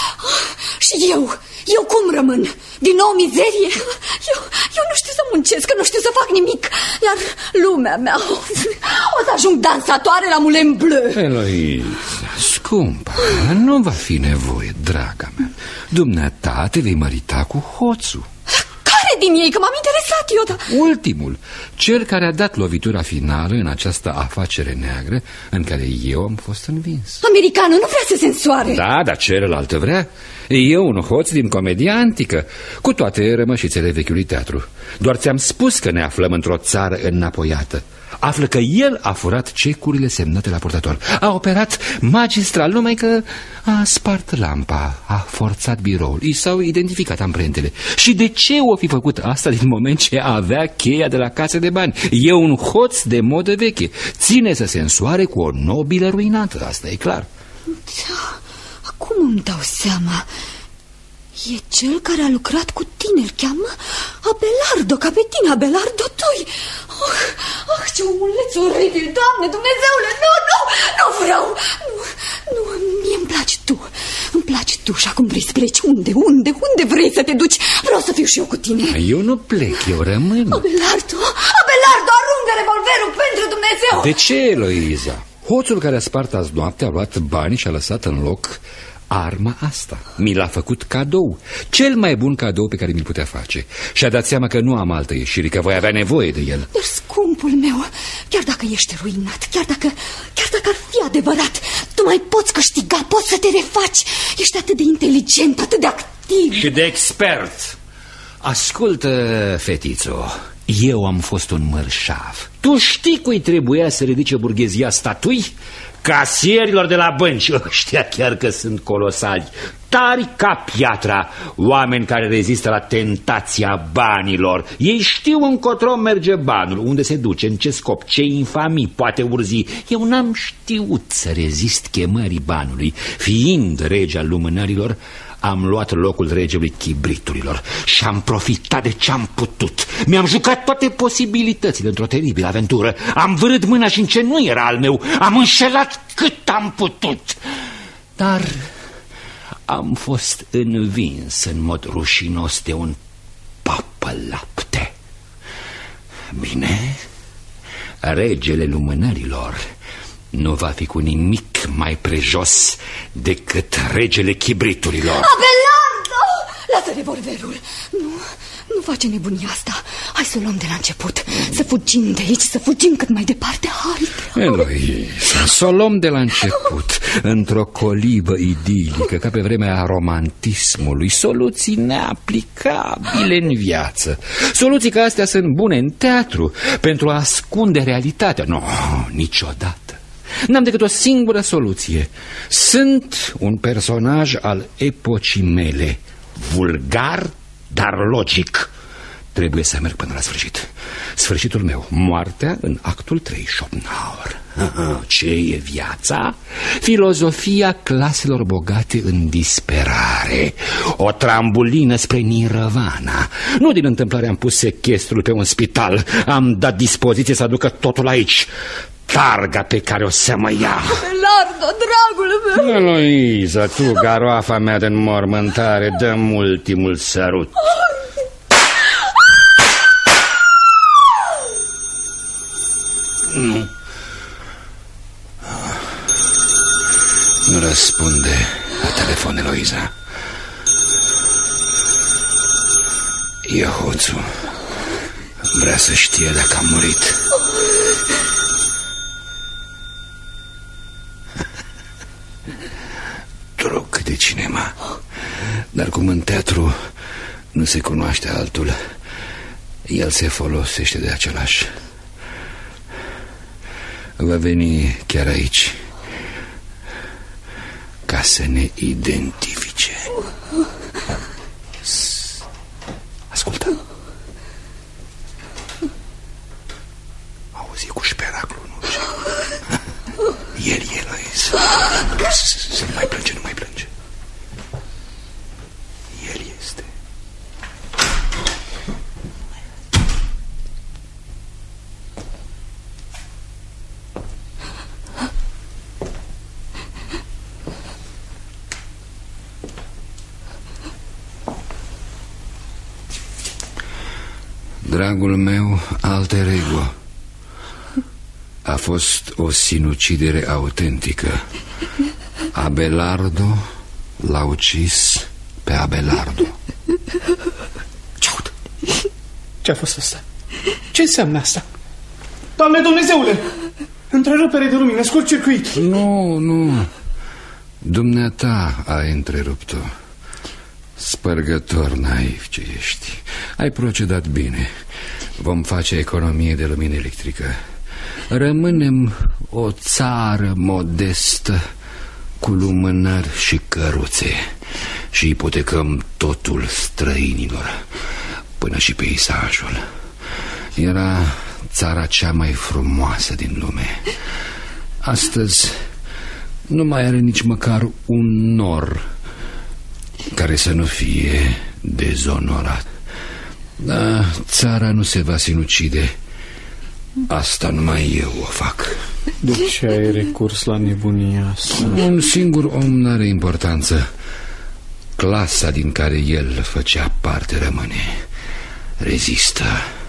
Și eu, eu cum rămân? Din nou mizerie? Eu, eu nu știu să muncesc, că nu știu să fac nimic. Iar lumea mea o să ajung dansatoare la Moulin Bleu. Eloiza, scumpa, nu va fi nevoie, draga mea. Dumneata te vei mărita cu hoțul. Care din ei? Că m-am interesat eu, dar... Ultimul, cel care a dat lovitura finală în această afacere neagră în care eu am fost învins. Americanul nu vrea să se însoare. Da, dar celălalt vrea. E un hoț din comedia antică, cu toate rămășițele vechiului teatru. Doar ți-am spus că ne aflăm într-o țară înapoiată. Află că el a furat cecurile semnate la purtător. A operat magistral, numai că a spart lampa, a forțat biroul, i s-au identificat amprentele. Și de ce o fi făcut asta din moment ce avea cheia de la casă de bani? E un hoț de modă veche. Ține să se însoare cu o nobilă ruinată, asta e clar. Da, acum îmi dau seama. E cel care a lucrat cu tine, îl cheamă Abelardo, capetin Abelardo doi. Oh, oh, ce omuleț oribil, Doamne Dumnezeule, nu, nu, nu vreau. Nu, nu, mie îmi placi tu, îmi placi tu și acum vrei să pleci unde, unde, unde vrei să te duci? Vreau să fiu și eu cu tine. Eu nu plec, eu rămân. Abelardo, Abelardo, aruncă revolverul pentru Dumnezeu. De ce, Eloiza? Hoțul care a spart azi noapte a luat bani și a lăsat în loc arma asta. Mi l-a făcut cadou. Cel mai bun cadou pe care mi-l putea face. Și-a dat seama că nu am altă ieșire, că voi avea nevoie de el. Dar, scumpul meu, chiar dacă ești ruinat, chiar dacă, chiar dacă ar fi adevărat, tu mai poți câștiga, poți să te refaci. Ești atât de inteligent, atât de activ. Și de expert. Ascultă, fetițo, Eu am fost un mărșav. Tu știi cui trebuia să ridice burghezia statui? Casierilor de la bănci. Ăștia chiar că sunt colosali, tari ca piatra, oameni care rezistă la tentația banilor. Ei știu încotro merge banul, unde se duce, în ce scop, ce infamii poate urzi. Eu n-am știut să rezist chemării banului. Fiind rege al lumânărilor, am luat locul regelui chibriturilor și am profitat de ce am putut. Mi-am jucat toate posibilitățile într-o teribilă aventură. Am vârât mâna și în ce nu era al meu. Am înșelat cât am putut. Dar am fost învins în mod rușinos de un papălapte. Bine, regele lumânărilor nu va fi cu nimic mai prejos decât regele chibriturilor. Abelardo! Lasă revolverul! Nu, nu face nebunia asta. Hai să o luăm de la început. Să fugim de aici, să fugim cât mai departe. Hai! Eloisa, să o luăm de la început, într-o colibă idilică, ca pe vremea romantismului. Soluții neaplicabile în viață. Soluții ca astea sunt bune în teatru, pentru a ascunde realitatea. Nu, niciodată. N-am decât o singură soluție. Sunt un personaj al epocii mele, vulgar, dar logic. Trebuie să merg până la sfârșit. Sfârșitul meu, moartea în actul trei, Schopenhauer. Ce e viața? Filozofia claselor bogate în disperare. O trambulină spre nirvana. Nu din întâmplare am pus sechestrul pe un spital. Am dat dispoziție să aducă totul aici. Targa pe care o să mă ia. Abelardo, dragul meu! Eloisa, tu, garoafa mea de înmormântare, dă-mi ultimul sărut. Nu. Nu răspunde la telefon, Eloisa. E hoțul. Vrea să știe dacă am murit. Truc de cinema. Dar cum în teatru nu se cunoaște altul, el se folosește de același. Va veni chiar aici ca să ne identifice. Ascultă. Auzi cu șperaclul, nu știu. El e, Eloisa. Să nu mai plânge, nu mai plânge. El este. Dragul meu, alter ego, a fost o sinucidere autentică. Abelardo l-a ucis pe Abelardo. Ce-aud? Ce-a fost asta? Ce înseamnă asta? Doamne Dumnezeule! Întrerupere de lumină, scurt circuit. Nu, nu. Dumneata a întrerupt-o. Spărgător naiv ce ești. Ai procedat bine. Vom face economie de lumină electrică. Rămânem o țară modestă, cu lumânări și căruțe, și ipotecăm totul străinilor, până și peisajul. Era țara cea mai frumoasă din lume. Astăzi nu mai are nici măcar un nor care să nu fie dezonorat. Da, țara nu se va sinucide. Asta numai eu o fac. De ce ai recurs la nebunia asta? Un singur om n-are importanță. Clasa din care el făcea parte rămâne. Rezistă.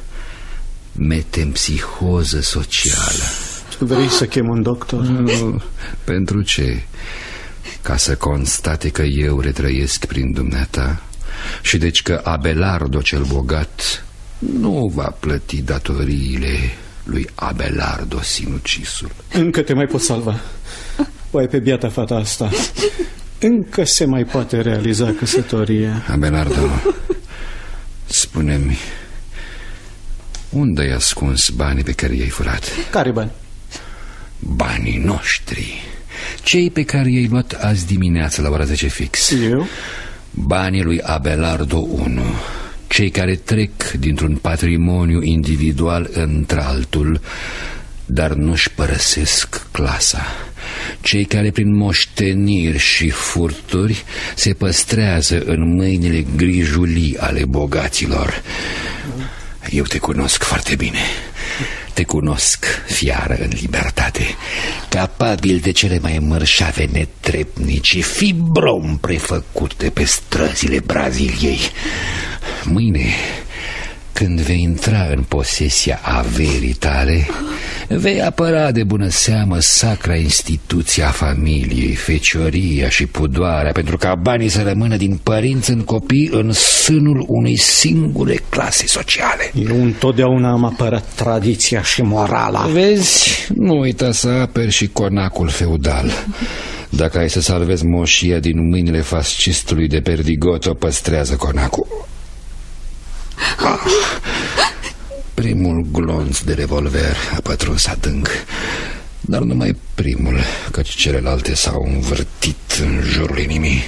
Metempsihoză socială. Vrei să chem un doctor? Nu. Pentru ce? Ca să constate că eu retrăiesc prin dumneata și deci că Abelardo cel bogat nu va plăti datoriile lui Abelardo sinucisul. Încă te mai poți salva. Păi pe biata fata asta încă se mai poate realiza căsătoria. Abelardo, spune-mi, Unde ai ascuns banii pe care i-ai furat? Care bani? Banii noștri, cei pe care i-ai luat azi dimineață la ora zece fix. Eu? Banii lui Abelardo unu, cei care trec dintr-un patrimoniu individual într-altul, dar nu-și părăsesc clasa, cei care prin moșteniri și furturi se păstrează în mâinile grijulii ale bogaților. Eu te cunosc foarte bine. Te cunosc, fiară în libertate, capabil de cele mai mărșave netrepnici fibrom prefăcute pe străzile Braziliei. Mâine, când vei intra în posesia averii tale, vei apăra de bună seamă sacra instituția familiei, fecioria și pudoarea, pentru ca banii să rămână din părinți în copii în sânul unei singure clase sociale. Eu întotdeauna am apărat tradiția și morala. Vezi, nu uita să aperi și conacul feudal. Dacă ai să salvezi moșia din mâinile fascistului de Perdigoto, păstrează conacul. Ah, primul glonț de revolver a pătruns adânc, dar numai primul, căci celelalte s-au învârtit în jurul inimii.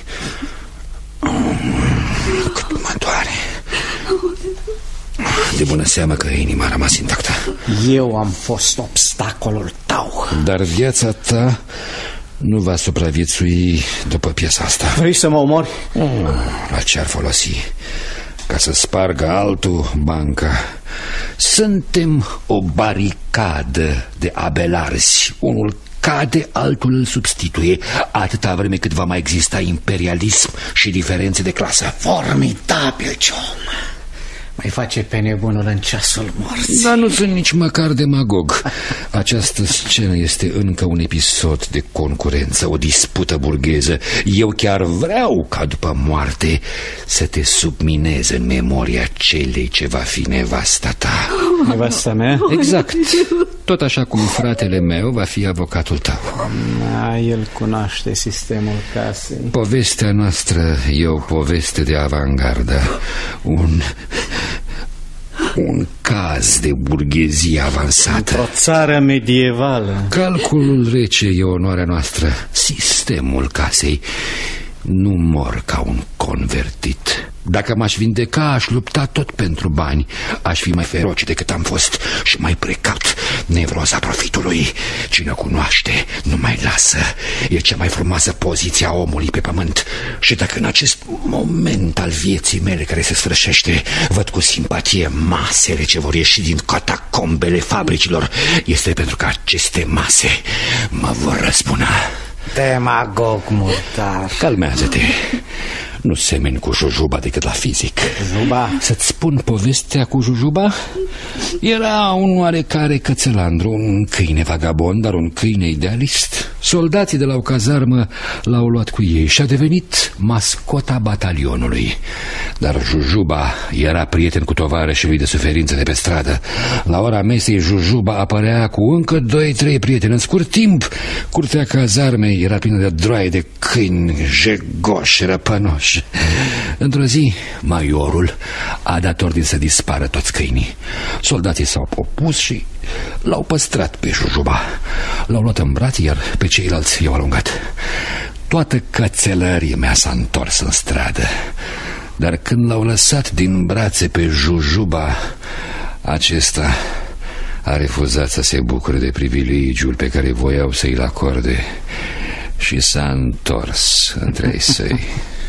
Cât mă doare. De bună seamă că inima a rămas intactă. Eu am fost obstacolul tău. Dar viața ta nu va supraviețui după piesa asta. Vrei să mă omori? Oh, la ce ar folosi? Ca să spargă altul banca. Suntem o baricadă de abelarzi. Unul cade, altul îl substituie, atâta vreme cât va mai exista imperialism și diferențe de clasă. Formidabil, Ciom. Mai face pe nebunul în ceasul morții. Dar nu sunt nici măcar demagog. Această scenă este încă un episod de concurență, o dispută burgheză. Eu chiar vreau ca după moarte să te submineze în memoria celei ce va fi nevasta ta. Nevasta mea? Exact. Tot așa cum fratele meu va fi avocatul tău. A, el cunoaște sistemul casei. Povestea noastră e o poveste de avangardă. Un... un caz de burghezie avansată. Într-o țară medievală. Calculul rece e onoarea noastră. Sistemul casei. Nu mor ca un convertit. Dacă m-aș vindeca, aș lupta tot pentru bani. Aș fi mai feroce decât am fost și mai precaut. Nevroza profitului. Cine o cunoaște nu mai lasă. E cea mai frumoasă poziție a omului pe pământ. Și dacă în acest moment al vieții mele care se sfârșește văd cu simpatie masele ce vor ieși din catacombele fabricilor, este pentru că aceste mase mă vor răzbuna. Demagog murdar. Calmează-te. Nu semeni cu Jujuba decât la fizic. Jujuba? Să-ți spun povestea cu Jujuba? Era un oarecare cățelandru, un câine vagabond, dar un câine idealist. Soldații de la o cazarmă l-au luat cu ei și a devenit mascota batalionului. Dar Jujuba era prieten cu tovarășii lui de suferință de pe stradă. La ora mesei Jujuba apărea cu încă doi, trei prieteni. În scurt timp, curtea cazarmei era plină de droaie de câini jegoși, răpănoși. Într-o zi, maiorul a dat ordin să dispară toți câinii. Soldații s-au opus și l-au păstrat pe Jujuba. L-au luat în brațe, iar pe ceilalți i-au alungat. Toată cățelăria mea s-a întors în stradă. Dar când l-au lăsat din brațe pe Jujuba, acesta a refuzat să se bucure de privilegiul pe care voiau să-i-l acorde și s-a întors între ei săi.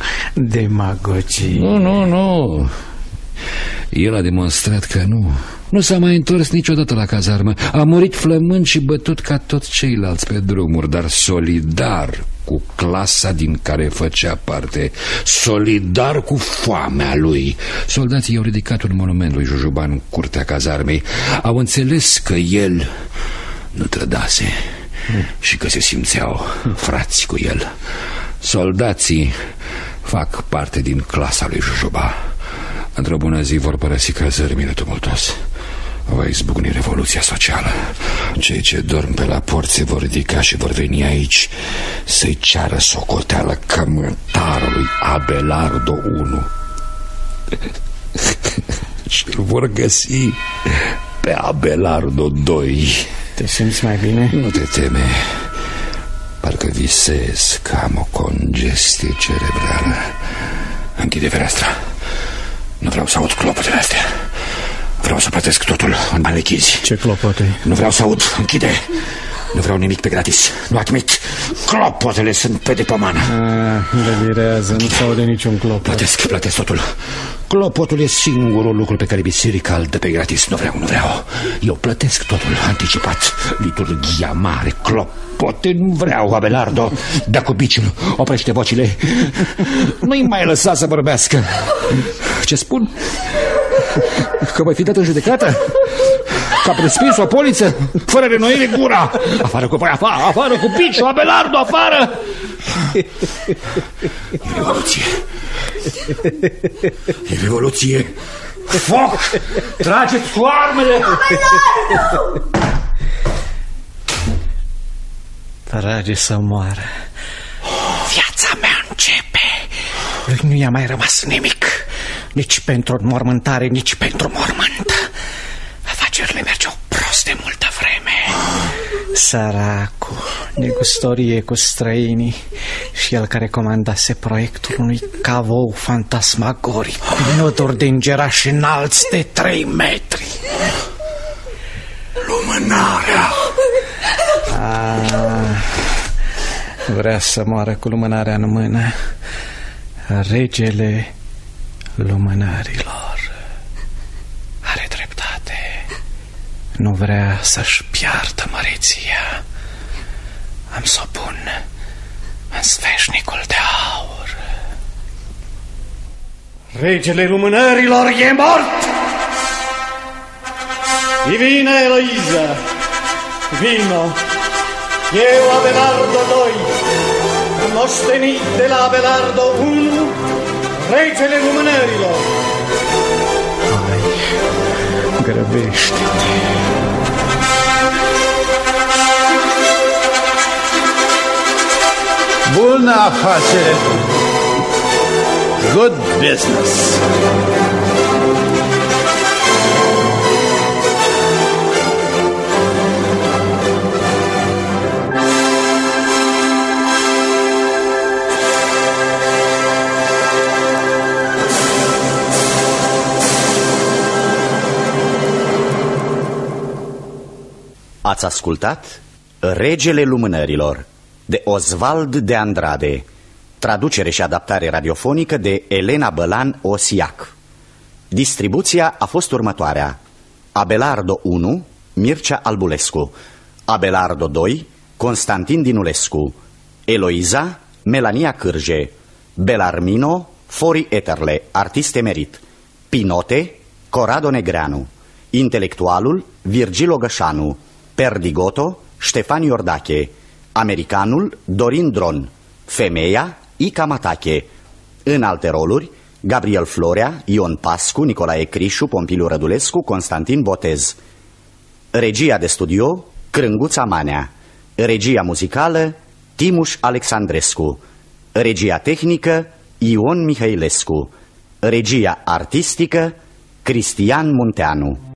Demagogie. Nu, nu, nu. El a demonstrat că nu. Nu s-a mai întors niciodată la cazarmă. A murit flămând și bătut ca toți ceilalți pe drumuri, dar solidar cu clasa din care făcea parte, solidar cu foamea lui. Soldații i-au ridicat un monument lui Jujuba în curtea cazarmei. Au înțeles că el nu trădase și că se simțeau frați cu el. Soldații fac parte din clasa lui Jujuba. Într-o bună zi vor părăsi cazărmile tumultos. Va izbucni revoluția socială. Cei ce dorm pe la porți vor ridica și vor veni aici să-i ceară socoteală cămătarului Abelardo unu. Și îl vor găsi pe Abelardo doi. Te simți mai bine? Nu te teme. Parcă visez că am o congestie cerebrală. Închide fereastra. Nu vreau să aud clopotele astea. Vreau să plătesc totul în bani lichizi. Ce clopote? Nu vreau să aud. Închide. Nu vreau nimic pe gratis. Nu admit. Clopotele sunt pe de pomană. Delirează, nu se aude niciun clopot. Plătesc, plătesc totul. Clopotul e singurul lucru pe care biserica îl dă pe gratis. Nu vreau, nu vreau. Eu plătesc totul anticipat. Liturghia mare, clopote, nu vreau, Abelardo. Dă cu biciul, oprește vocile. Nu-i mai lăsa să vorbească. Ce spun? Că voi fi dat în judecată? Că a prescris o poliță fără renoire gura. Afară cu voi, afară, afară cu biciul, Abelardo, afară. E revoluție. E revoluție. Foc! Trageți cu armele! Trage să moară. Viața mea începe. Lui nu i-a mai rămas nimic. Nici pentru înmormântare, nici pentru mormânt. Afacerile mergeau prost de multă vreme. Săracul, negustorie cu străinii. Și el care comandase proiectul unui cavou fantasmagoric cu noduri de îngerași înalți de trei metri. Lumânarea. Ah, vrea să moară cu lumânarea în mână. Regele lumânărilor are dreptate. Nu vrea să-și piardă măreția. Am să o pun în sfeșnicul de aur. Regele lumânărilor e mort! Divina Eloiza, vino! Eu, Abelardo doi, moștenit de la Abelardo unu, regele lumânărilor. Hai, grăbește-te. Bună afacere! Good business! Ați ascultat Regele Lumânărilor de Osvald de Andrade, traducere și adaptare radiofonică de Elena Bălan Osiac. Distribuția a fost următoarea: Abelardo unu, Mircea Albulescu; Abelardo doi, Constantin Dinulescu; Eloiza, Melania Cârje; Belarmino, Fori Eterle, artist emerit; Pinote, Corrado Negreanu; Intelectualul, Virgil Ogășanu; Perdigoto, Ștefan Iordache; Americanul, Dorin Dron; Femeia, Ica Matache. În alte roluri, Gabriel Florea, Ion Pascu, Nicolae Crișu, Pompiliu Rădulescu, Constantin Botez. Regia de studio, Crânguța Manea. Regia muzicală, Timuș Alexandrescu. Regia tehnică, Ion Mihailescu. Regia artistică, Cristian Munteanu.